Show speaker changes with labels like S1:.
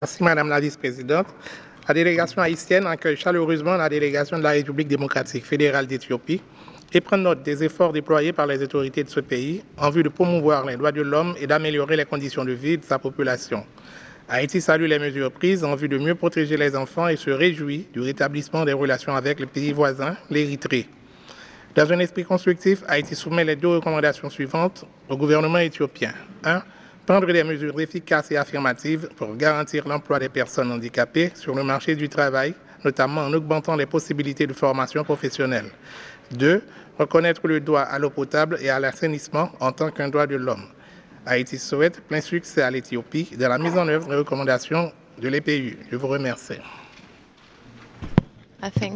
S1: Merci Madame la Vice-présidente. La délégation haïtienne accueille chaleureusement la délégation de la République démocratique fédérale d'Éthiopie et prend note des efforts déployés par les autorités de ce pays en vue de promouvoir les droits de l'homme et d'améliorer les conditions de vie de sa population. Haïti salue les mesures prises en vue de mieux protéger les enfants et se réjouit du rétablissement des relations avec le pays voisin, l'Érythrée. Dans un esprit constructif, Haïti soumet les deux recommandations suivantes au gouvernement éthiopien. 1. Prendre des mesures efficaces et affirmatives pour garantir l'emploi des personnes handicapées sur le marché du travail, notamment en augmentant les possibilités de formation professionnelle. 2. Reconnaître le droit à l'eau potable et à l'assainissement en tant qu'un droit de l'homme. Haïti souhaite plein succès à l'Éthiopie dans la mise en œuvre des recommandations de l'EPU. Je vous remercie.